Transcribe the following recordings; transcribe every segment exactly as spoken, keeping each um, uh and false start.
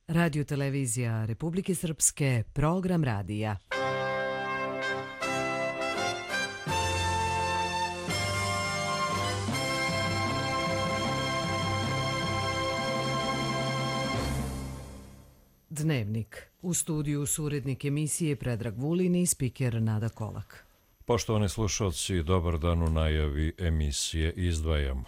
Radio televizija Republike Srpske, program radija. Dnevnik. U studiju su urednik emisije Predrag Vulin i spiker Nada Kolak. Poštovani slušalci, dobar dan. U najavi emisije izdvajamo.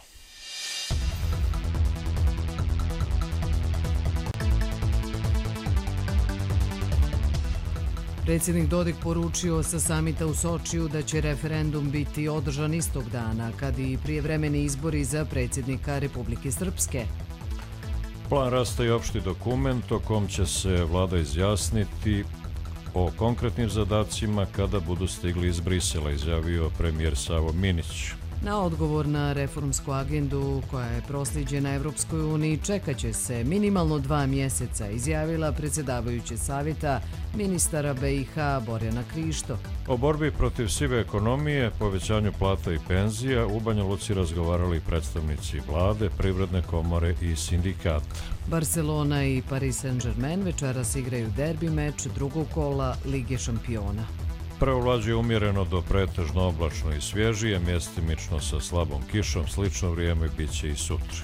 Predsjednik Dodik poručio sa samita u Sočiju da će referendum biti održan istog dana kad i prijevremeni izbori za predsjednika Republike Srpske. Plan rasta je opšti dokument o kom će se vlada izjasniti o konkretnim zadacima kada budu stigli iz Brisela, izjavio premijer Savo Minić. Na odgovor na reformsku agendu koja je proslijeđena Evropskoj uniji čekat će se minimalno dva mjeseca, izjavila predsjedavajuća savjeta ministara B i H Borjana Krišto. O borbi protiv sive ekonomije, povećanju plata i penzija u Banja Luci razgovarali predstavnici vlade, privredne komore i sindikata. Barcelona i Paris Saint-Germain večeras igraju derbi meč drugog kola Lige šampiona. Prevlađuje umjereno do pretežno oblačno i svježije, mjestimično sa slabom kišom, slično vrijeme bit će i sutra.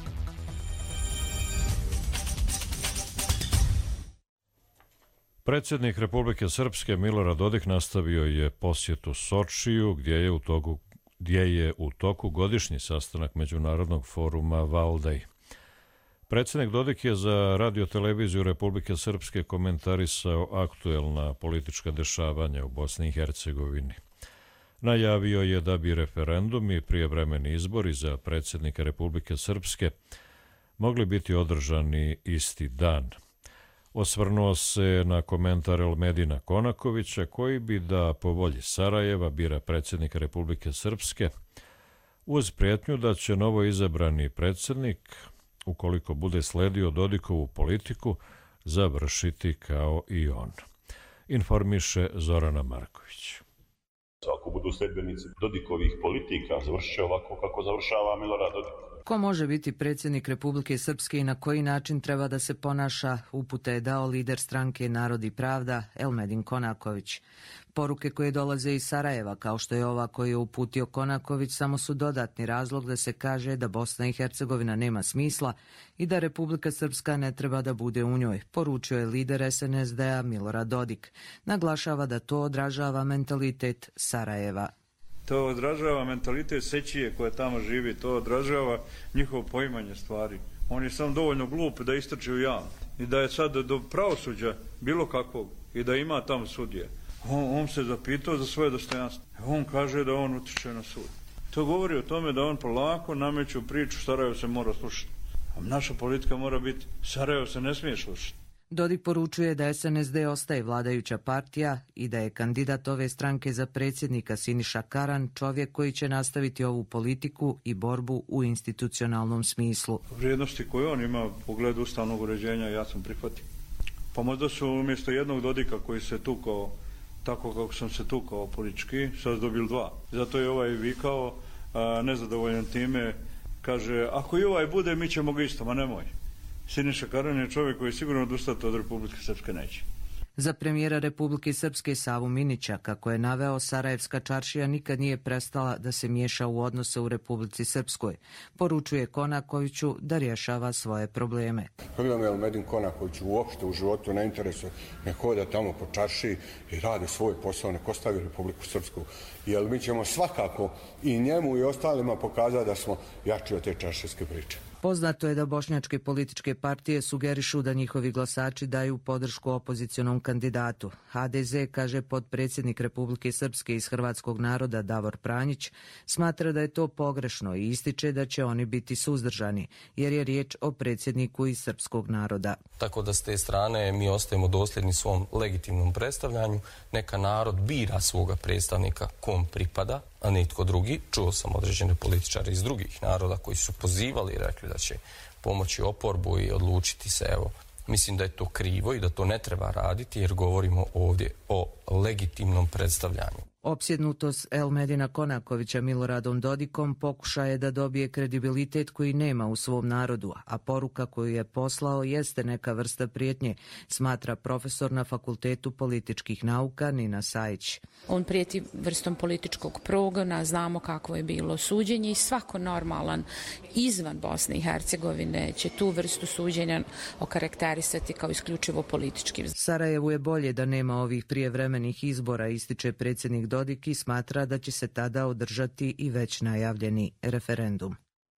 Predsjednik Republike Srpske Milorad Dodik nastavio je posjetu Sočiju, gdje je u toku, gdje je u toku godišnji sastanak Međunarodnog foruma Valdaj. Predsjednik Dodik je za radioteleviziju Republike Srpske komentarisao aktuelna politička dešavanja u Bosni i Hercegovini. Najavio je da bi referendum i prijevremeni izbori za predsjednika Republike Srpske mogli biti održani isti dan. Osvrnuo se na komentar Elmedina Konakovića, koji bi da po volji Sarajeva bira predsjednika Republike Srpske, uz prijetnju da će novo izabrani predsjednik, ukoliko bude sledio Dodikovu politiku, završiti kao i on. Informiše Zorana Marković. Ako budu sledbenici Dodikovih politika, završit će ovako kako završava Milorad Dodik. Ko može biti predsjednik Republike Srpske i na koji način treba da se ponaša, upute je dao lider stranke Narod i pravda Elmedin Konaković. Poruke koje dolaze iz Sarajeva, kao što je ova koju je uputio Konaković, samo su dodatni razlog da se kaže da Bosna i Hercegovina nema smisla i da Republika Srpska ne treba da bude u njoj, poručio je lider S N S D-a Milorad Dodik. Naglašava da to odražava mentalitet Sarajeva. To odražava mentalitet Sećije koja tamo živi, to odražava njihovo poimanje stvari. On je sam dovoljno glup da istrči u javnost i da je sad do pravosuđa bilo kakvog i da ima tamo sudije. On, on se zapitao za svoje dostojanstvo. On kaže da on utiče na sud. To govori o tome da on polako nameću priču Sarajevo se mora slušati. A naša politika mora biti Sarajevo se ne smije slušati. Dodik poručuje da S N S D ostaje vladajuća partija i da je kandidat ove stranke za predsjednika Siniša Karan čovjek koji će nastaviti ovu politiku i borbu u institucionalnom smislu. Vrijednosti koje on ima u pogledu ustavnog uređenja ja sam prihvatio. Pa možda su umjesto jednog Dodika koji se tukao tako kako sam se tukao politički, sad dobili dva. Zato je ovaj vikao, a, nezadovoljan time, kaže, ako i ovaj bude, mi ćemo ga isto, ma nemoj. Siniša Karan je čovjek koji je sigurno odustati od Republike Srpske neće. Za premijera Republike Srpske Savu Minića, kako je naveo, Sarajevska čaršija nikad nije prestala da se miješa u odnose u Republici Srpskoj. Poručuje Konakoviću da rješava svoje probleme. Pogledam Elmedin Konaković uopšte u životu ne interesuje, ne hoda tamo po čaršiji i radi svoj posao, nek ostavi Republiku Srpsku. Jer mi ćemo svakako i njemu i ostalima pokazati da smo jači od te čaršijske priče. Poznato je da bošnjačke političke partije sugerišu da njihovi glasači daju podršku opozicionom kandidatu. H D Z, kaže potpredsjednik Republike Srpske iz hrvatskog naroda Davor Pranjić, smatra da je to pogrešno i ističe da će oni biti suzdržani, jer je riječ o predsjedniku iz srpskog naroda. Tako da s te strane mi ostajemo dosljedni svom legitimnom predstavljanju. Neka narod bira svoga predstavnika kom pripada, a nitko drugi. Čuo sam određene političare iz drugih naroda koji su pozivali i rekli da će pomoći oporbu i odlučiti se. Evo, mislim da je to krivo i da to ne treba raditi jer govorimo ovdje o legitimnom predstavljanju. Opsjednutost Elmedina Konakovića Miloradom Dodikom pokušaje da dobije kredibilitet koji nema u svom narodu, a poruka koju je poslao jeste neka vrsta prijetnje, smatra profesor na Fakultetu političkih nauka Nina Sajić. On prijeti vrstom političkog progona, znamo kakvo je bilo suđenje i svako normalan izvan Bosne i Hercegovine će tu vrstu suđenja okarakterisati kao isključivo politički. Sarajevu je bolje da nema ovih prijevremenih izbora, ističe predsjednik Dodik i smatra da će se tada održati i već najavljeni referendum.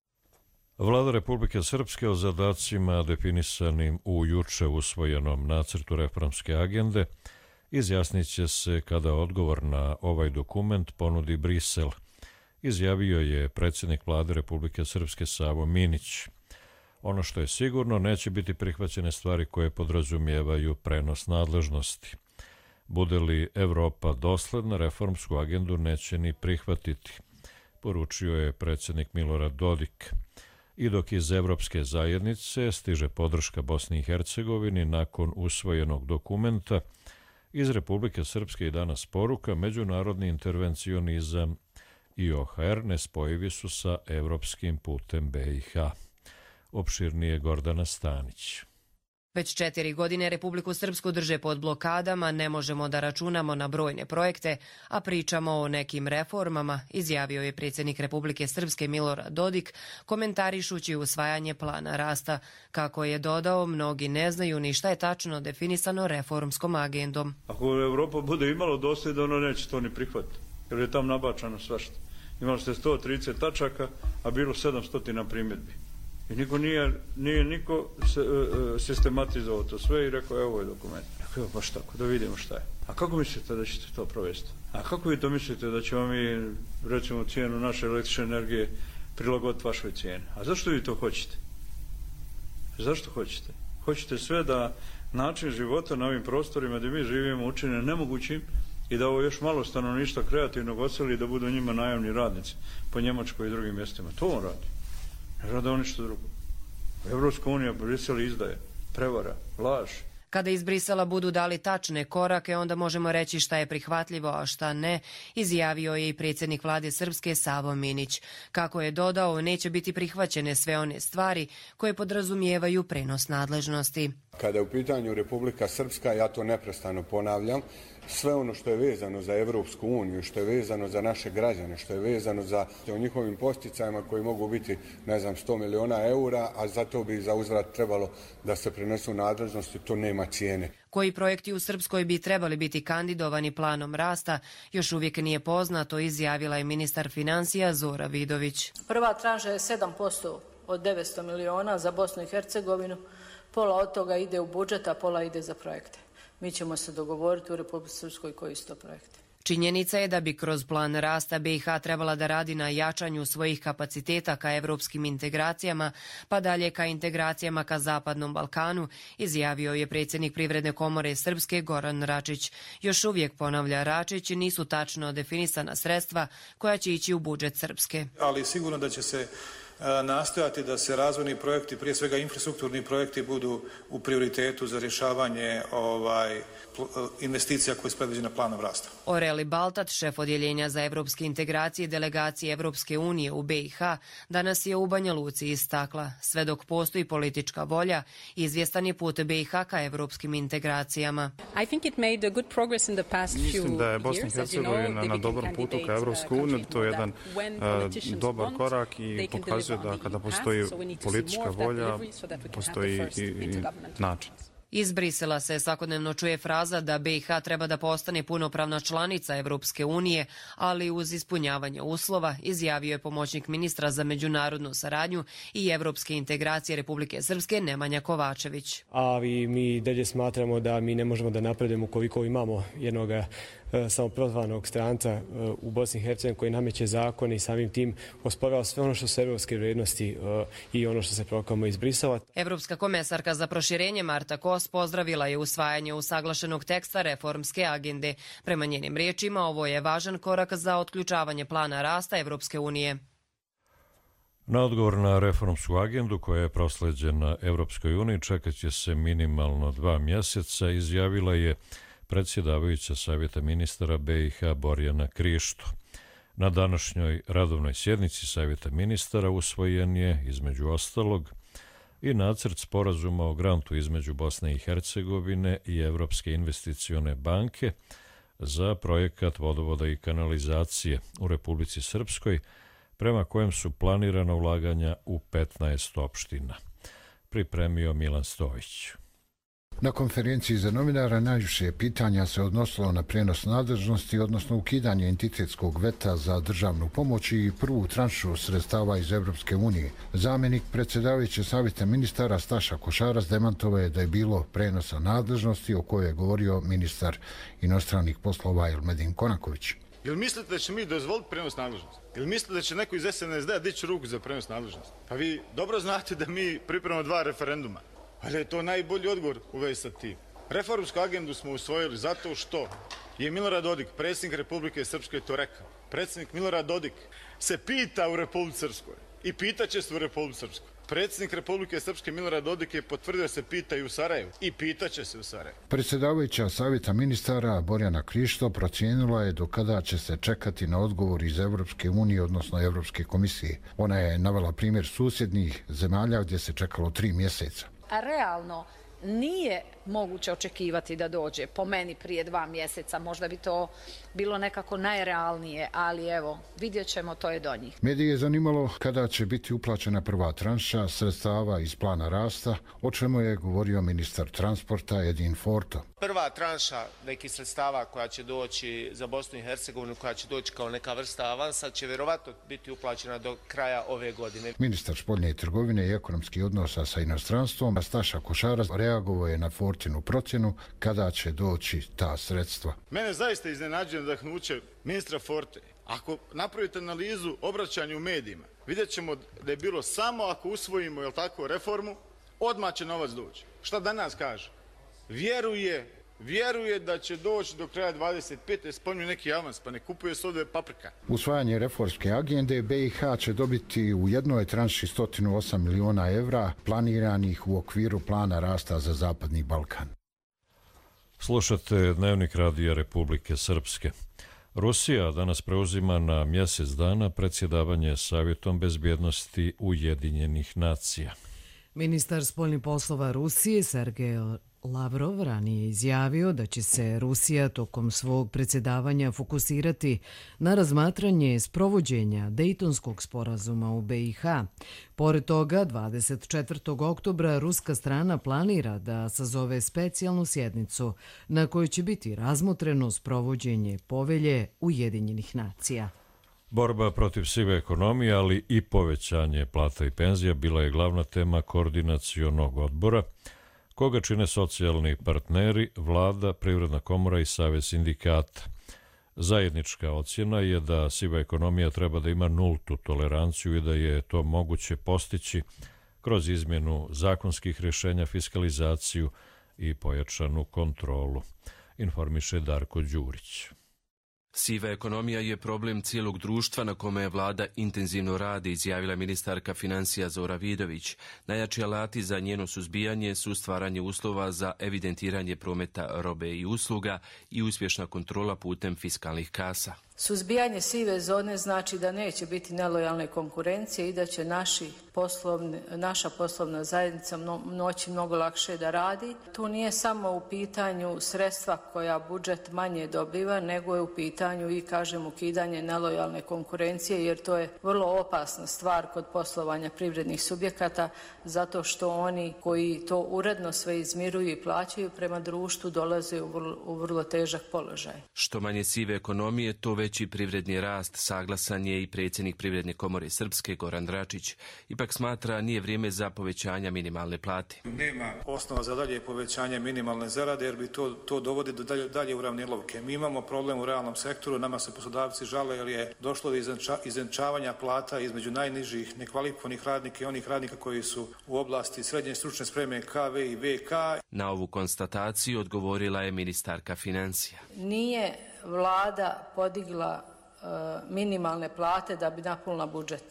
Vlada Republike Srpske o zadacima definisanim u juče usvojenom nacrtu reformske agende izjasnit će se kada odgovor na ovaj dokument ponudi Brisel, izjavio je predsjednik Vlade Republike Srpske Savo Minić. Ono što je sigurno, neće biti prihvaćene stvari koje podrazumijevaju prenos nadležnosti. Bude li Evropa dosledna, reformsku agendu neće ni prihvatiti, poručio je predsjednik Milorad Dodik. I dok iz Evropske zajednice stiže podrška Bosni i Hercegovini nakon usvojenog dokumenta, iz Republike Srpske i danas poruka međunarodni intervencionizam i O H R nespojivi su sa evropskim putem B i H. Opširnije Gordana Stanić. Već četiri godine Republiku Srpsku drže pod blokadama, ne možemo da računamo na brojne projekte, a pričamo o nekim reformama, izjavio je predsjednik Republike Srpske Milorad Dodik, komentarišući usvajanje plana rasta. Kako je dodao, mnogi ne znaju ni šta je tačno definisano reformskom agendom. Ako Evropa bude imalo dosljedno, ono neće to ni prihvatiti, jer je tam nabačano svašta. Imali ste sto trideset tačaka, a bilo sedamsto primjedbi. I niko nije, nije niko se, uh, sistematizovao to sve i rekao, evo je dokument. Rekao, baš tako, da vidimo šta je. A kako mislite da ćete to provesti? A kako vi to mislite da ćemo mi, recimo, cijenu naše električne energije prilagoditi vašoj cijeni? A zašto vi to hoćete? Zašto hoćete? Hoćete sve da način života na ovim prostorima gdje mi živimo učine nemogućim i da ovo još malo stanovništva kreativnog oseli da budu njima najamni radnici po Njemačkoj i drugim mjestima. To on radi. Ne rade on ništa drugo. Evropska unija Brisel izdaje, prevara, laž. Kada iz Brisela budu dali tačne korake, onda možemo reći šta je prihvatljivo, a šta ne, izjavio je i predsjednik Vlade Srpske Savo Minić. Kako je dodao, neće biti prihvaćene sve one stvari koje podrazumijevaju prenos nadležnosti. Kada je u pitanju Republika Srpska, ja to neprestano ponavljam, sve ono što je vezano za Evropsku uniju, što je vezano za naše građane, što je vezano za o njihovim posticajima koji mogu biti, ne znam, sto miliona eura, a zato bi za uzvrat trebalo da se prenesu nadležnosti, to nema cijene. Koji projekti u Srpskoj bi trebali biti kandidovani planom rasta, još uvijek nije poznato, izjavila je ministar financija Zora Vidović. Prva tranža je sedam posto od devetsto miliona za Bosnu i Hercegovinu, pola od toga ide u budžet, a pola ide za projekte. Mi ćemo se dogovoriti u Republici Srpskoj koji su to projekti. Činjenica je da bi kroz plan rasta B i H trebala da radi na jačanju svojih kapaciteta ka evropskim integracijama, pa dalje ka integracijama ka Zapadnom Balkanu, izjavio je predsjednik Privredne komore Srpske Goran Račić. Još uvijek, ponavlja Račić, nisu tačno definisana sredstva koja će ići u budžet Srpske. Ali sigurno da će se nastojati da se razvojni projekti, prije svega infrastrukturni projekti, budu u prioritetu za rješavanje ovaj, investicija koje su predviđene planom rasta. Oreli Baltat, šef odjeljenja za evropske integracije delegacije Evropske unije u B i H, danas je u Banja Luci istakla. Sve dok postoji politička volja, izvjestan je put B i H ka evropskim integracijama. Mislim da je Bosna i Hercegovina na dobrom putu ka Evropsku uniju. To je jedan uh, dobar korak i pokazuje da kada postoji politička volja, postoji i, i način. Iz Brisela se svakodnevno čuje fraza da B i H treba da postane punopravna članica Evropske unije, ali uz ispunjavanje uslova, izjavio je pomoćnik ministra za međunarodnu saradnju i evropske integracije Republike Srpske Nemanja Kovačević. Ali mi dalje smatramo da mi ne možemo da napredujemo ukoliko imamo jednog samoprozvanog stranca u Bosni i Hercegovini koji nameće zakon i samim tim osporava sve ono što su evropske vrijednosti i ono što se proklamuje iz Brisela. Evropska komesarka za proširenje Marta Kos pozdravila je usvajanje usaglašenog teksta reformske agende. Prema njenim riječima, ovo je važan korak za otključavanje plana rasta Evropske unije. Na odgovor na reformsku agendu koja je prosleđena Evropskoj uniji čekat će se minimalno dva mjeseca, izjavila je predsjedavajuća Savjeta ministara B i H Borjana Krišto. Na današnjoj radovnoj sjednici Savjeta ministara usvojen je, između ostalog, i nacrt sporazuma o grantu između Bosne i Hercegovine i Evropske investicione banke za projekat vodovoda i kanalizacije u Republici Srpskoj, prema kojem su planirana ulaganja u petnaest opština. Pripremio Milan Stojić. Na konferenciji za novinara najviše pitanja se odnosilo na prenos nadležnosti, odnosno ukidanje entitetskog veta za državnu pomoć i prvu tranšu sredstava iz Evropske unije. Zamjenik predsjedavajuće Savjeta ministara Staša Košaras demantovao je da je bilo prenosa nadležnosti o kojoj je govorio ministar inostranih poslova Elmedin Konaković. Jel mislite da će mi dozvoliti prenos nadležnosti? Jel mislite da će neko iz S N S D-a dići ruku za prenos nadležnosti? Pa vi dobro znate da mi pripremamo dva referenduma. Ali je to najbolji odgovor u vezi sa tim. Reformsku agendu smo usvojili zato što je Milorad Dodik, predsjednik Republike Srpske, to rekao. Predsjednik Milorad Dodik se pita u Republici Srpskoj i pitaće se u Republici Srpskoj. Predsjednik Republike Srpske Milorad Dodik je potvrdio da se pita i u Sarajevu i pitaće se u Sarajevu. Predsjedavajuća Savjeta ministara Borjana Krišto procijenila je do kada će se čekati na odgovor iz Evropske unije, odnosno Evropske komisije. Ona je navela primjer susjednih zemalja gdje se čekalo tri mjeseca. A realno nije moguće očekivati da dođe, po meni, prije dva mjeseca. Možda bi to bilo nekako najrealnije, ali evo, vidjet ćemo, to je do njih. Medije je zanimalo kada će biti uplaćena prva tranša sredstava iz plana rasta, o čemu je govorio ministar transporta Edin Forto. Prva tranša nekih sredstava koja će doći za Bosnu i Hercegovinu, koja će doći kao neka vrsta avansa, će vjerovatno biti uplaćena do kraja ove godine. Ministar spoljne trgovine i ekonomskih odnosa sa inostranstvom, Staša Košaras, reagovao je na Fortinu procjenu kada će doći ta sredstva. Mene zaista iznenađuje nadahnuće ministra Forte. Ako napravite analizu obraćanja u medijima, vidjet ćemo da je bilo samo ako usvojimo, jel tako, reformu, odmah će novac doći. Šta danas kaže? Vjeruje, vjeruje da će doći do kraja dvadeset pete. Spominju neki avans, pa ne kupuje se ovdje paprika. Usvajanje reformske agende B i H će dobiti u jednoj tranši sto osam miliona evra planiranih u okviru plana rasta za Zapadni Balkan. Slušate Dnevnik radija Republike Srpske. Rusija danas preuzima na mjesec dana predsjedavanje Savjetom bezbjednosti Ujedinjenih nacija. Ministar spoljnih poslova Rusije Sergej Lavrov ranije izjavio da će se Rusija tokom svog predsjedavanja fokusirati na razmatranje sprovođenja Dejtonskog sporazuma u B i H. Pored toga, dvadeset četvrtog oktobra ruska strana planira da sazove specijalnu sjednicu na kojoj će biti razmotreno sprovođenje povelje Ujedinjenih nacija. Borba protiv sive ekonomije, ali i povećanje plata i penzija bila je glavna tema koordinacionog odbora, koga čine socijalni partneri, vlada, Privredna komora i Savez sindikata. Zajednička ocjena je da siva ekonomija treba da ima nultu toleranciju i da je to moguće postići kroz izmjenu zakonskih rješenja, fiskalizaciju i pojačanu kontrolu, informiše Darko Đurić. Siva ekonomija je problem cijelog društva na kome vlada intenzivno radi, izjavila ministarka financija Zora Vidović. Najjači alati za njeno suzbijanje su stvaranje uslova za evidentiranje prometa robe i usluga i uspješna kontrola putem fiskalnih kasa. Suzbijanje sive zone znači da neće biti nelojalne konkurencije i da će naši poslovni, naša poslovna zajednica moći mnogo lakše da radi. Tu nije samo u pitanju sredstva koja budžet manje dobiva, nego je u pitanju i, kažem, ukidanje nelojalne konkurencije, jer to je vrlo opasna stvar kod poslovanja privrednih subjekata, zato što oni koji to uredno sve izmiruju i plaćaju prema društvu dolaze u vrlo, u vrlo težak položaj. Što manje sive ekonomije, to veći privredni rast, saglasan je i predsjednik Privredne komore Srpske Goran Dračić. Ipak smatra nije vrijeme za povećanja minimalne plate. Nema osnova za dalje povećanje minimalne zarade jer bi to, to dovodi do dalje, dalje uravnilovke. Mi imamo problem u realnom sektoru, nama se poslodavci žale jer je došlo do izjednačavanja plata između najnižih nekvalifikovanih radnika i onih radnika koji su u oblasti srednje stručne spreme K V i V K. Na ovu konstataciju odgovorila je ministarka financija. Nije vlada podigla uh, minimalne plate da bi napunila budžet.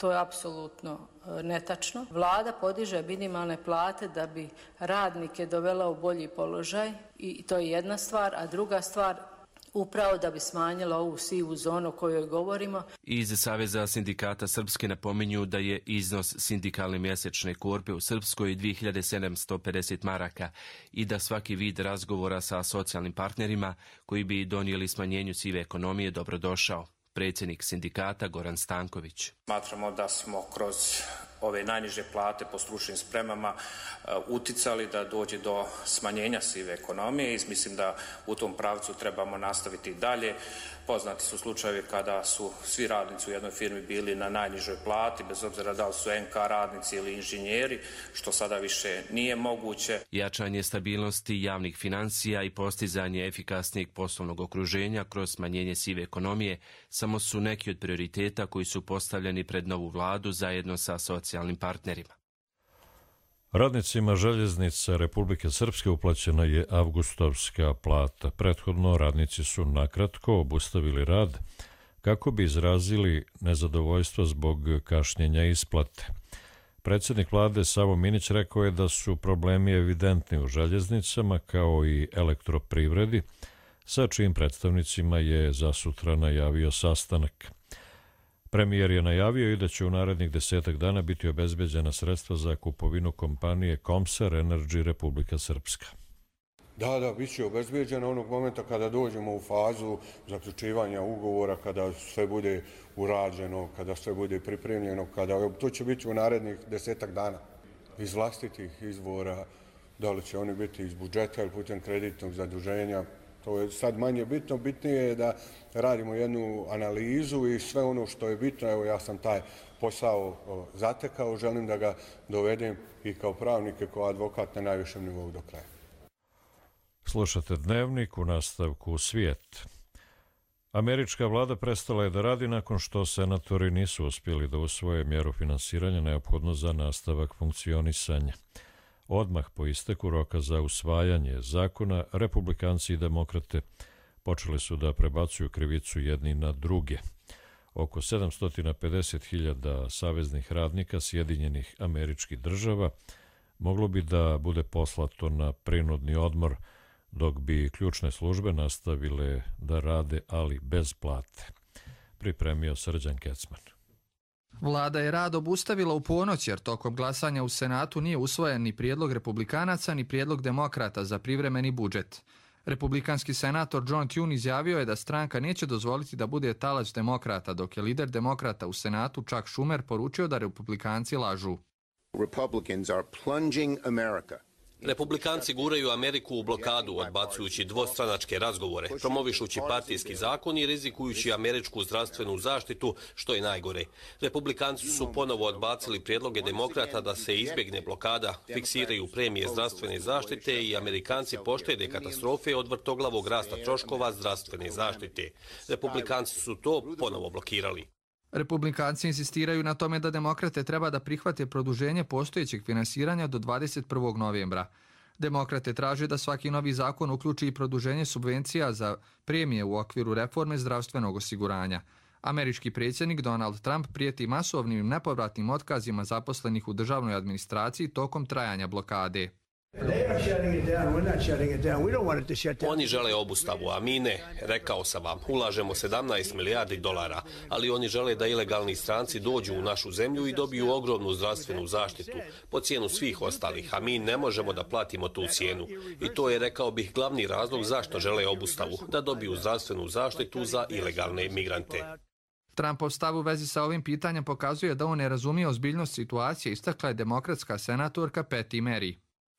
To je apsolutno netačno. Vlada podiže minimalne plate da bi radnike dovela u bolji položaj i to je jedna stvar, a druga stvar upravo da bi smanjila ovu sivu zonu o kojoj govorimo. Iz Saveza sindikata Srpske napominju da je iznos sindikalne mjesečne korpe u Srpskoj dvije hiljade sedamsto pedeset maraka i da svaki vid razgovora sa socijalnim partnerima koji bi donijeli smanjenju sive ekonomije dobrodošao. Predsjednik sindikata Goran Stanković. Smatramo da smo kroz ove najniže plate po stručnim spremama uticali da dođe do smanjenja sive ekonomije i mislim da u tom pravcu trebamo nastaviti dalje. Poznati su slučajevi kada su svi radnici u jednoj firmi bili na najnižoj plati, bez obzira da li su en ka radnici ili inženjeri, što sada više nije moguće. Jačanje stabilnosti javnih financija i postizanje efikasnijeg poslovnog okruženja kroz smanjenje sive ekonomije samo su neki od prioriteta koji su postavljeni pred novu vladu zajedno sa socijalnim partnerima. Radnicima željeznica Republike Srpske uplaćena je avgustovska plata. Prethodno radnici su nakratko obustavili rad kako bi izrazili nezadovoljstvo zbog kašnjenja isplate. Predsjednik vlade Savo Minić rekao je da su problemi evidentni u željeznicama kao i elektroprivredi, sa čijim predstavnicima je zasutra najavio sastanak. Premijer je najavio i da će u narednih desetak dana biti obezbeđena sredstva za kupovinu kompanije Komsar Energy Republika Srpska. Da, da, bit će obezbeđena onog momenta kada dođemo u fazu zaključivanja ugovora, kada sve bude urađeno, kada sve bude pripremljeno, kada to će biti u narednih desetak dana. Iz vlastitih izvora, da li će oni biti iz budžeta ili putem kreditnog zaduženja, to je sad manje bitno. Bitnije je da radimo jednu analizu i sve ono što je bitno. Evo, ja sam taj posao zatekao, želim da ga dovedem i kao pravnik i kao advokat na najvišem nivou do kraja. Slušate Dnevnik, u nastavku Svijet. Američka vlada prestala je da radi nakon što senatori nisu uspjeli da usvoje mjeru finansiranja neophodno za nastavak funkcionisanja. Odmah po isteku roka za usvajanje zakona, republikanci i demokrate počeli su da prebacuju krivicu jedni na druge. Oko sedamsto pedeset hiljada saveznih radnika Sjedinjenih Američkih Država moglo bi da bude poslato na prinudni odmor, dok bi ključne službe nastavile da rade, ali bez plate. Pripremio Srđan Kecman. Vlada je rad obustavila u ponoć jer tokom glasanja u Senatu nije usvojen ni prijedlog republikanaca ni prijedlog demokrata za privremeni budžet. Republikanski senator John Thune izjavio je da stranka neće dozvoliti da bude talac demokrata, dok je lider demokrata u Senatu Chuck Schumer poručio da republikanci lažu. Republicans are plunging America. Republikanci guraju Ameriku u blokadu, odbacujući dvostranačke razgovore, promovišući partijski zakon i rizikujući američku zdravstvenu zaštitu, što je najgore. Republikanci su ponovo odbacili prijedloge demokrata da se izbjegne blokada, fiksiraju premije zdravstvene zaštite i Amerikanci poštede katastrofe od vrtoglavog rasta troškova zdravstvene zaštite. Republikanci su to ponovo blokirali. Republikanci insistiraju na tome da demokrate treba da prihvate produženje postojećeg finansiranja do dvadeset prvog novembra. Demokrate traže da svaki novi zakon uključi i produženje subvencija za premije u okviru reforme zdravstvenog osiguranja. Američki predsjednik Donald Trump prijeti masovnim i nepovratnim otkazima zaposlenih u državnoj administraciji tokom trajanja blokade. Oni žele obustavu, a mi ne. Rekao sam vam, ulažemo sedamnaest milijardi dolara, ali oni žele da ilegalni stranci dođu u našu zemlju i dobiju ogromnu zdravstvenu zaštitu po cijenu svih ostalih, a mi ne možemo da platimo tu cijenu. I to je, rekao bih, glavni razlog zašto žele obustavu, da dobiju zdravstvenu zaštitu za ilegalne migrante. Trumpov stav u vezi sa ovim pitanjem pokazuje da on ne razumije ozbiljnost situacije, istakla je demokratska senatorka Patty Murray.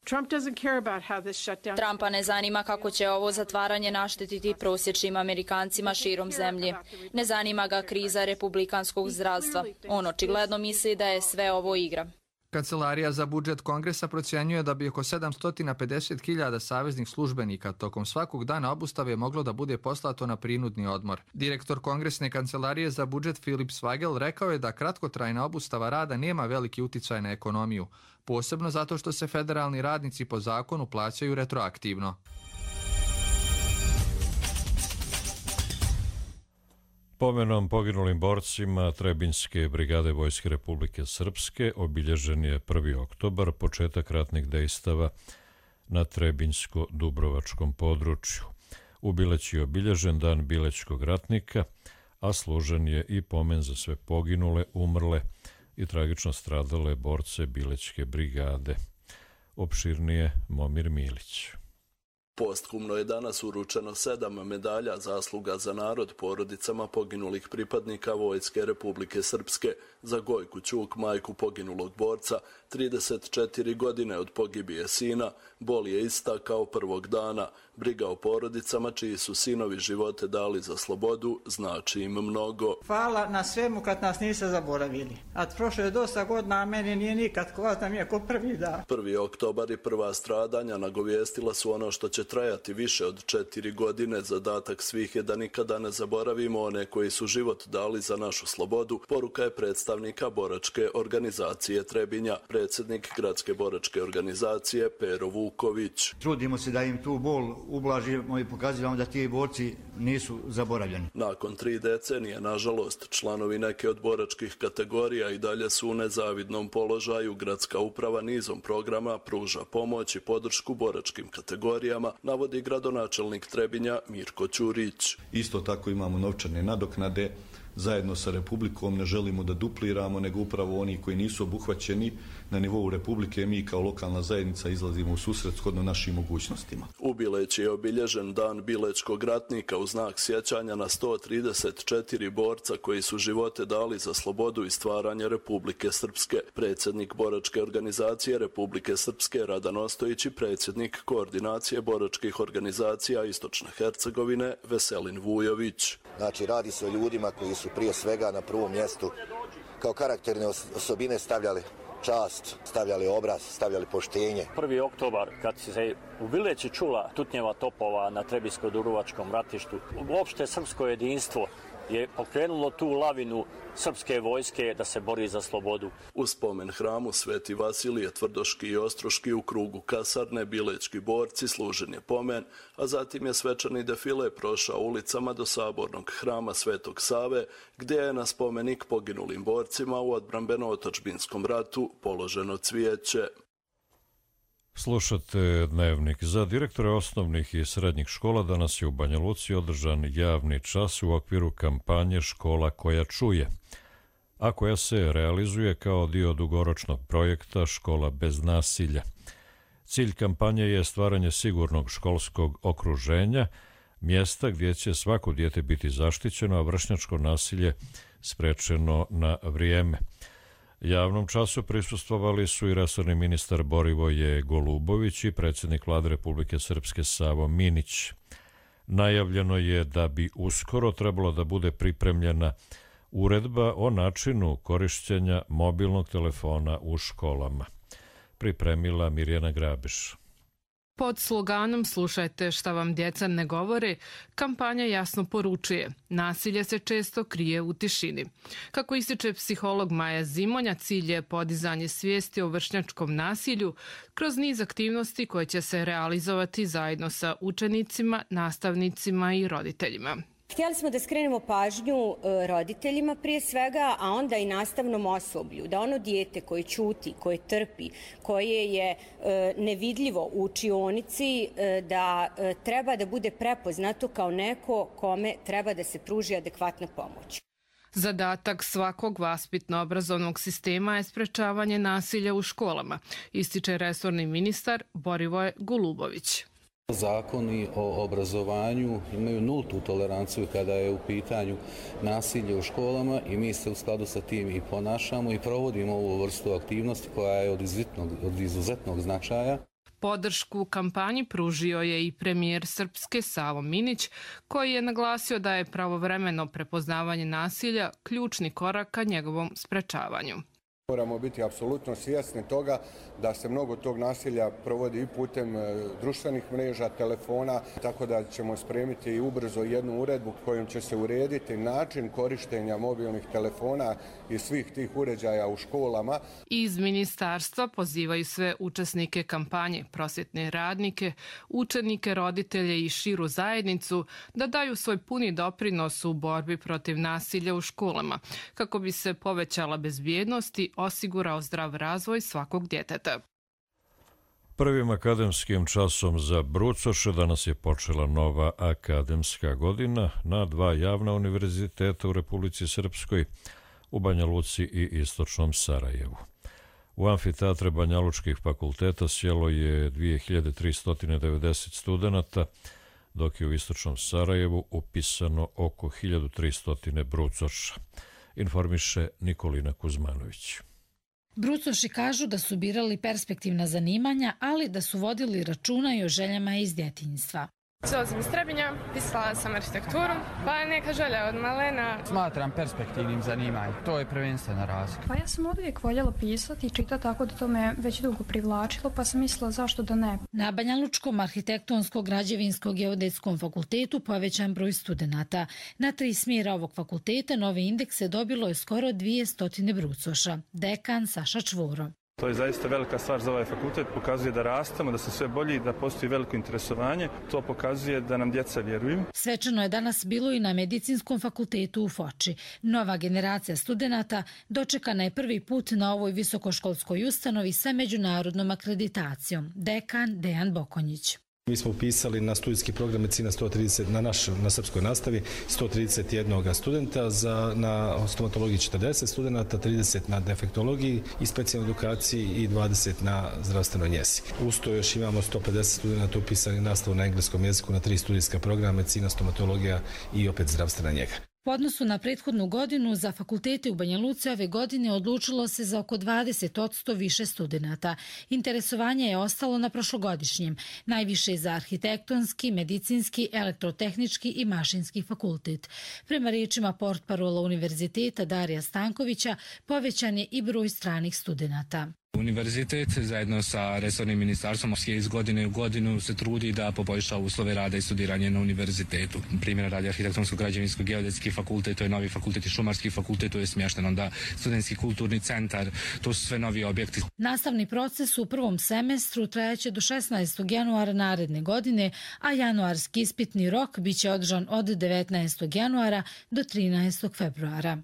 Trumpa ne zanima kako će ovo zatvaranje naštetiti prosječnim Amerikancima širom zemlje. Ne zanima ga kriza republikanskog zdravstva. On očigledno misli da je sve ovo igra. Kancelarija za budžet Kongresa procjenjuje da bi oko sedamsto pedeset hiljada saveznih službenika tokom svakog dana obustave moglo da bude poslato na prinudni odmor. Direktor Kongresne kancelarije za budžet Philip Swagel rekao je da kratkotrajna obustava rada nema veliki uticaj na ekonomiju, posebno zato što se federalni radnici po zakonu plaćaju retroaktivno. Spomenom poginulim borcima Trebinjske brigade Vojske Republike Srpske obilježen je prvi oktobar, početak ratnih dejstava na Trebinjsko-Dubrovačkom području. U Bileći je obilježen dan bilećkog ratnika, a služen je i pomen za sve poginule, umrle i tragično stradale borce Bilećke brigade. Opširnije Momir Milić. Posthumno je danas uručeno sedam medalja zasluga za narod porodicama poginulih pripadnika Vojske Republike Srpske, za Gojku Ćuk, majku poginulog borca, trideset četiri godine od pogibije sina, bol je ista kao prvog dana. Briga o porodicama čiji su sinovi živote dali za slobodu znači im mnogo. Hvala na svemu kad nas niste zaboravili. A prošlo je dosta godina, a meni nije nikad, ko nam je ko prvi dan. Prvi oktobar i prva stradanja nagovijestila su ono što će trajati više od četiri godine. Zadatak svih je da nikada ne zaboravimo one koji su život dali za našu slobodu, poruka je predstavnika boračke organizacije Trebinja, predsjednik gradske boračke organizacije Pero Vuković. Trudimo se da im tu bol ublažimo i pokazujemo da ti borci nisu zaboravljeni. Nakon tri decenije, nažalost, članovi neke od boračkih kategorija i dalje su u nezavidnom položaju. Gradska uprava nizom programa pruža pomoć i podršku boračkim kategorijama, navodi gradonačelnik Trebinja Mirko Ćurić. Isto tako imamo novčane nadoknade. Zajedno sa Republikom ne želimo da dupliramo, nego upravo oni koji nisu obuhvaćeni na nivou Republike, mi kao lokalna zajednica izlazimo u susret shodno našim mogućnostima. U Bileći je obilježen dan bilećkog ratnika u znak sjećanja na sto trideset četiri borca koji su živote dali za slobodu i stvaranje Republike Srpske. Predsjednik boračke organizacije Republike Srpske Radan Ostojić i predsjednik koordinacije boračkih organizacija Istočne Hercegovine Veselin Vujović. Znači, radi se o ljudima koji su prije svega na prvom mjestu kao karakterne osobine stavljali čast, stavljali obraz, stavljali poštenje. Prvi oktobar, kad se u Bileći čula tutnjeva topova na Trebinjsko-Dubrovačkom ratištu, uopšte srpsko jedinstvo je pokrenulo tu lavinu srpske vojske da se bori za slobodu. U spomen hramu Sveti Vasilije, Tvrdoški i Ostroški u krugu kasarne bilećki borci služen je pomen, a zatim je svečani defile prošao ulicama do sabornog hrama Svetog Save, gdje je na spomenik poginulim borcima u odbrambeno-otadžbinskom ratu položeno cvijeće. Slušate Dnevnik. Za direktore osnovnih i srednjih škola danas je u Banja Luci održan javni čas u okviru kampanje Škola koja čuje, a koja se realizuje kao dio dugoročnog projekta Škola bez nasilja. Cilj kampanje je stvaranje sigurnog školskog okruženja, mjesta gdje će svako dijete biti zaštićeno, a vršnjačko nasilje sprečeno na vrijeme. Javnom času prisustvovali su i resorni ministar Borivoje Golubović i predsjednik Vlade Republike Srpske Savo Minić. Najavljeno je da bi uskoro trebalo da bude pripremljena uredba o načinu korišćenja mobilnog telefona u školama. Pripremila Mirjana Grabiš. Pod sloganom "Slušajte šta vam djeca ne govore", kampanja jasno poručuje: nasilje se često krije u tišini. Kako ističe psiholog Maja Zimonja, cilj je podizanje svijesti o vršnjačkom nasilju kroz niz aktivnosti koje će se realizovati zajedno sa učenicima, nastavnicima i roditeljima. Htjeli smo da skrenemo pažnju roditeljima prije svega, a onda i nastavnom osoblju, da ono dijete koje ćuti, koje trpi, koje je nevidljivo u učionici, da treba da bude prepoznato kao neko kome treba da se pruži adekvatna pomoć. Zadatak svakog vaspitno-obrazovnog sistema je sprečavanje nasilja u školama, ističe resorni ministar Borivoje Golubović. Zakoni o obrazovanju imaju nultu toleranciju kada je u pitanju nasilje u školama i mi se u skladu sa tim i ponašamo i provodimo ovu vrstu aktivnosti koja je od izuzetnog, od izuzetnog značaja. Podršku kampanji pružio je i premijer Srpske Savo Minić, koji je naglasio da je pravovremeno prepoznavanje nasilja ključni korak ka njegovom sprečavanju. Moramo biti apsolutno svjesni toga da se mnogo tog nasilja provodi i putem društvenih mreža, telefona, tako da ćemo spremiti i ubrzo jednu uredbu kojom će se urediti način korištenja mobilnih telefona i svih tih uređaja u školama. Iz ministarstva pozivaju sve učesnike kampanje, prosvjetne radnike, učenike, roditelje i širu zajednicu da daju svoj puni doprinos u borbi protiv nasilja u školama, kako bi se povećala bezbjednost i osigurao zdrav razvoj svakog djeteta. Prvim akademskim časom za brucoše danas je počela nova akademska godina na dva javna univerziteta u Republici Srpskoj, u Banja Luci i Istočnom Sarajevu. U amfiteatre Banjalučkih fakulteta sjelo je dvije hiljade tristo devedeset studenata, dok je u Istočnom Sarajevu upisano oko hiljadu tristo brucoša, informiše Nikolina Kuzmanović. Brucoši kažu da su birali perspektivna zanimanja, ali da su vodili računa i o željama iz djetinjstva. Dolazim iz Trebinja, pisala sam arhitekturu, pa je neka želja od malena. Smatram perspektivnim zanimanjem, to je prvenstvena razlika. Pa ja sam od uvijek voljela pisati i čitati, tako da to me već dugo privlačilo, pa sam mislila zašto da ne. Na Banjalučkom arhitektonsko-građevinsko-geodetskom fakultetu povećan broj studenata. Na tri smjera ovog fakulteta nove indekse dobilo je skoro dvije stotine brucoša. Dekan Saša Čvoro. To je zaista velika stvar za ovaj fakultet, pokazuje da rastemo, da se sve bolji, da postoji veliko interesovanje. To pokazuje da nam djeca vjeruju. Svečano je danas bilo i na Medicinskom fakultetu u Foči. Nova generacija studenata dočekana je prvi put na ovoj visokoškolskoj ustanovi sa međunarodnom akreditacijom. Dekan Dejan Bokonjić. Mi smo upisali na studijski program medicina sto trideset na naš na srpskoj nastavi sto trideset jedan studenta, za na stomatologiji četrdeset studenta, trideset na defektologiji i specijalnoj edukaciji i dvadeset na zdravstvenoj njezi. Uz to još imamo sto pedeset studenta upisani nastavu na engleskom jeziku na tri studijska programa medicina, stomatologija i opet zdravstvena njega. U odnosu na prethodnu godinu za fakultete u Banja Luci ove godine odlučilo se za oko dvadeset posto više studenata. Interesovanje je ostalo na prošlogodišnjem, najviše za arhitektonski, medicinski, elektrotehnički i mašinski fakultet. Prema riječima portparola univerziteta Darija Stankovića, povećan je i broj stranih studenata. Univerzitet zajedno sa resornim ministarstvom iz godine u godinu se trudi da poboljša uslove rada i studiranja na univerzitetu. Primjer radi arhitektonsko-građevinsko-geodetski fakultet, to je novi fakultet i šumarski fakultet, to je smješten onda studentski kulturni centar, to su sve novi objekti. Nastavni proces u prvom semestru trajaće do šesnaestog januara naredne godine, a januarski ispitni rok biće održan od devetnaestog januara do trinaestog februara.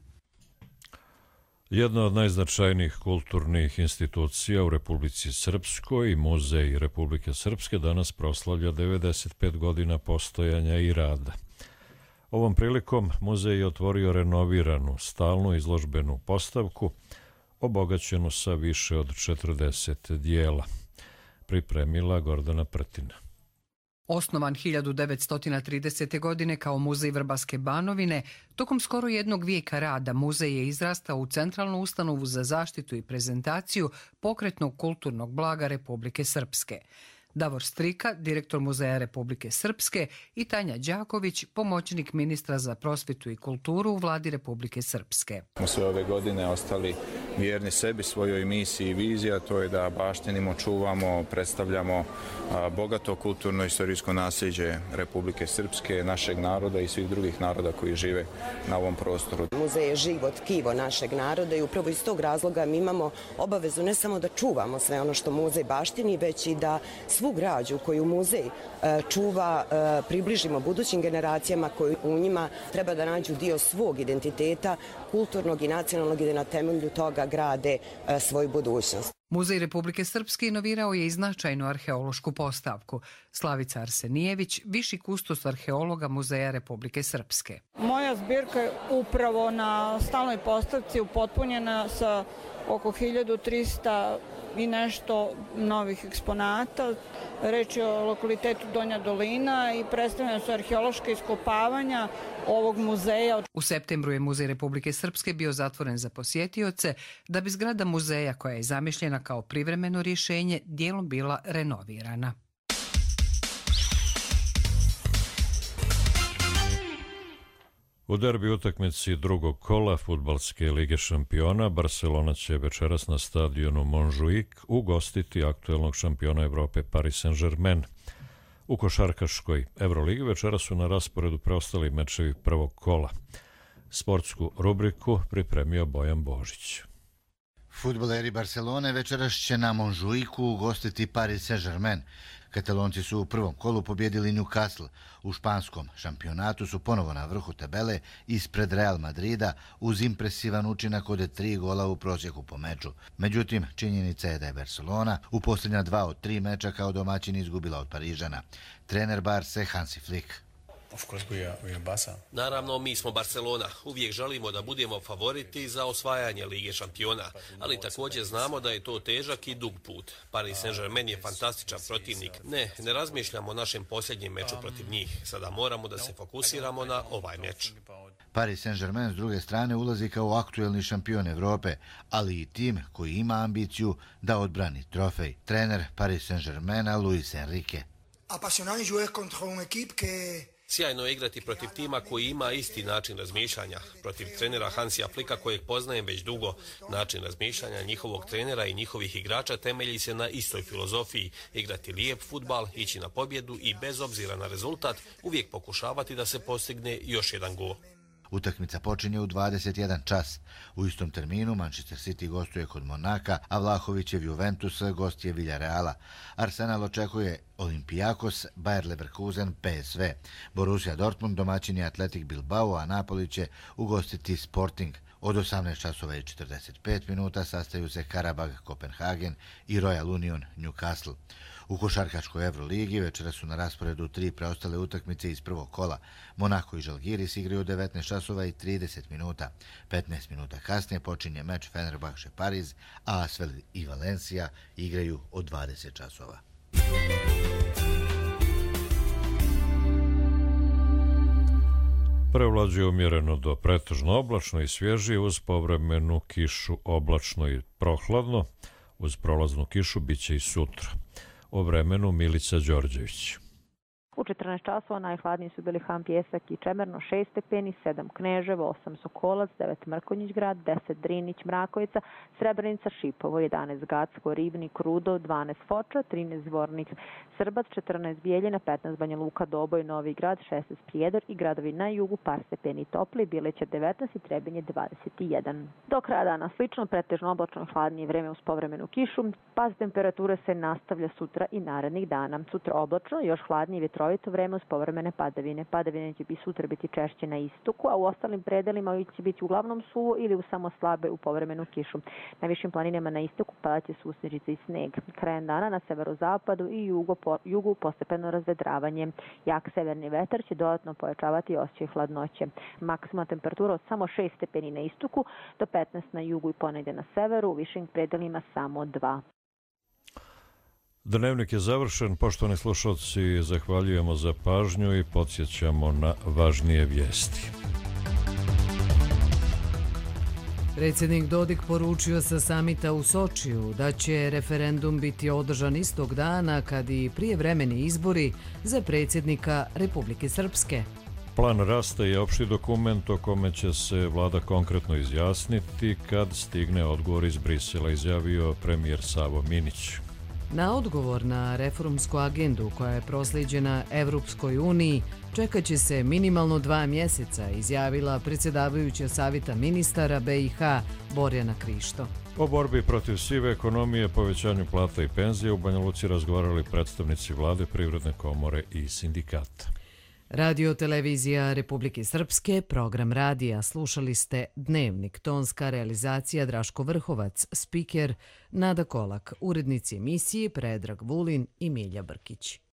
Jedna od najznačajnijih kulturnih institucija u Republici Srpskoj, Muzej Republike Srpske, danas proslavlja devedeset pet godina postojanja i rada. Ovom prilikom muzej je otvorio renoviranu, stalnu izložbenu postavku, obogaćenu sa više od četrdeset dijela. Pripremila Gordana Prtina. Osnovan hiljadu devetsto tridesete. godine kao muzej Vrbaske Banovine, tokom skoro jednog vijeka rada muzej je izrastao u centralnu ustanovu za zaštitu i prezentaciju pokretnog kulturnog blaga Republike Srpske. Davor Strika, direktor Muzeja Republike Srpske, i Tanja Đaković, pomoćnik ministra za prosvjetu i kulturu u vladi Republike Srpske. Smo sve ove godine ostali vjerni sebi, svojoj misiji i viziji, a to je da baštinimo, čuvamo, predstavljamo bogato kulturno istorijsko nasljeđe Republike Srpske, našeg naroda i svih drugih naroda koji žive na ovom prostoru. Muzej je živo tkivo našeg naroda i upravo iz tog razloga mi imamo obavezu ne samo da čuvamo sve ono što muzej baštini, već i da svu građu koju muzej čuva približimo budućim generacijama koji u njima treba da nađu dio svog identiteta, kulturnog i nacionalnog, i da na temelju toga grade svoju budućnost. Muzej Republike Srpske inovirao je i značajnu arheološku postavku. Slavica Arsenijević, viši kustos arheologa Muzeja Republike Srpske. Moja zbirka je upravo na stalnoj postavci upotpunjena sa oko hiljadu trista i nešto novih eksponata. Reč je o lokalitetu Donja Dolina i predstavljena su arheološka iskopavanja ovog muzeja. U septembru je Muzej Republike Srpske bio zatvoren za posjetioce, da bi zgrada muzeja, koja je zamišljena kao privremeno rješenje, dijelom bila renovirana. U derbi utakmici drugog kola Fudbalske lige šampiona Barcelona će večeras na stadionu Montjuic ugostiti aktuelnog šampiona Evrope Paris Saint-Germain. U košarkaškoj Evroligi večeras su na rasporedu preostali mečevi prvog kola. Sportsku rubriku pripremio Bojan Božić. Fudbaleri Barcelone večeras će na Montjuicu ugostiti Paris Saint-Germain. Katalonci su u prvom kolu pobjedili Newcastle. U španskom šampionatu su ponovo na vrhu tabele ispred Real Madrida uz impresivan učinak od tri gola u prosjeku po meču. Međutim, činjenica je da je Barcelona u posljednja dva od tri meča kao domaćin izgubila od Parižana. Trener Barse Hansi Flick. Naravno, mi smo Barcelona. Uvijek želimo da budemo favoriti za osvajanje Lige šampiona, ali također znamo da je to težak i dug put. Paris Saint-Germain je fantastičan protivnik. Ne, ne razmišljamo o našem posljednjem meču protiv njih. Sada moramo da se fokusiramo na ovaj meč. Paris Saint-Germain s druge strane ulazi kao aktuelni šampion Evrope, ali i tim koji ima ambiciju da odbrani trofej. Trener Paris Saint-Germaina Luis Enrique. Apasionante jouer contra une équipe que Sjajno je igrati protiv tima koji ima isti način razmišljanja. Protiv trenera Hansija Flika kojeg poznajem već dugo. Način razmišljanja njihovog trenera i njihovih igrača temelji se na istoj filozofiji. Igrati lijep fudbal, ići na pobjedu i bez obzira na rezultat uvijek pokušavati da se postigne još jedan gol. Utakmica počinje u dvadeset jedan čas. U istom terminu Manchester City gostuje kod Monaka, a Vlahovićev Juventus gost je Villareala. Arsenal očekuje Olympiakos, Bayer Leverkusen, P S V. Borussia Dortmund domaćin je Athletic Bilbao, a Napoli će ugostiti Sporting. Od osamnaest časova i četrdeset pet minuta sastaju se Karabag, Kopenhagen i Royal Union, Newcastle. U košarkaškoj Evroligi večera su na rasporedu tri preostale utakmice iz prvog kola. Monako i Žalgiris igraju devetnaest časova i trideset minuta. petnaest minuta kasnije počinje meč Fenerbahče Pariz, a Asvel i Valencia igraju od dvadeset časova. Prevlađuje umjereno do pretežno oblačno i svježije uz povremenu kišu oblačno i prohladno. Uz prolaznu kišu bit će i sutra. O vremenu Milica Đorđević. U četrnaest časova najhladniji su bili Han Pjesak i Čemerno šest stepeni, sedam Kneževo, osam Sokolac, devet Mrkonjić grad, deset Drinić, Mrakovica, Srebrenica, Šipovo, jedanaest Gacko, Ribnik, Rudo, dvanaest Foča, trinaest Zvornik, Srbac, četrnaest Bijeljina, petnaest Banja Luka, Doboj, Novi Grad, šesnaest Prijedor i gradovi na jugu par stepeni topli, Bileća devetnaest i Trebinje dvadeset jedan. Do kraja dana slično, pretežno oblačno i hladnije vreme uz povremenu kišu, pad temperature se nastavlja sutra i narednih dana. Sutra oblačno, još hladnije vjetrovi to vreme uz povremene padavine. Padavine će biti sutra biti češće na istoku, a u ostalim predelima će biti uglavnom suvo ili u samo slabe u povremenu kišu. Na višim planinama na istoku padaće susnežice i sneg. Krajem dana na severozapadu i jugu, po, jugu postepeno razvedravanje. Jak severni vetar će dodatno pojačavati osjećaj hladnoće. Maksimalna temperatura od samo šest stepeni na istoku do petnaest na jugu i ponegdje na severu, u višim predelima samo dva. Dnevnik je završen. Poštovani slušalci, zahvaljujemo za pažnju i podsjećamo na važnije vijesti. Predsjednik Dodik poručio sa samita u Sočiju da će referendum biti održan istog dana kad i prijevremeni izbori za predsjednika Republike Srpske. Plan rasta je opšti dokument o kome će se vlada konkretno izjasniti kad stigne odgovor iz Brisela, izjavio premijer Savo Minić. Na odgovor na reformsku agendu koja je proslijeđena Evropskoj uniji čekat će se minimalno dva mjeseca, izjavila predsjedavajuća savjeta ministara B i H Borjana Krišto. O borbi protiv sive ekonomije, povećanju plata i penzije u Banja Luci razgovarali predstavnici vlade, Privredne komore i sindikata. Radio televizija Republike Srpske, program radija, slušali ste Dnevnik, tonska realizacija Draško Vrhovac, spiker Nada Kolak, urednici emisije Predrag Vulin i Milja Brkić.